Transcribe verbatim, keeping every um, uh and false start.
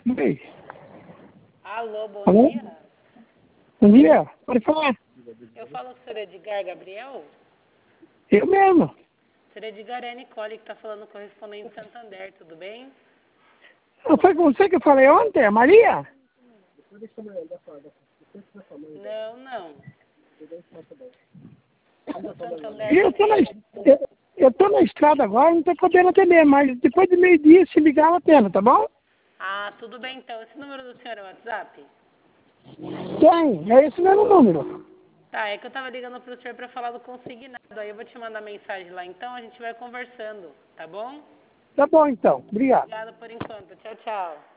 Oi. Alô, bom Alô? dia. Bom dia, pode falar. Eu falo com o senhor Edgar Gabriel. Eu mesmo. senhor Edgar, é a Nicole que está falando, correspondente Santander, tudo bem? Não foi com você que eu falei ontem, a Maria? Não, não. O Santander Eu tô na, tem... es- eu, eu tô na estrada agora, não tô podendo atender, mas depois de meio-dia, se ligar, eu atendo, tá bom? Ah, tudo bem então. Esse número do senhor é o WhatsApp? Tem, é esse mesmo número. Tá, é que eu tava ligando pro senhor para falar do consignado. Aí eu vou te mandar mensagem lá então, a gente vai conversando, tá bom? Tá bom então, obrigado. Obrigada por enquanto. Tchau, tchau.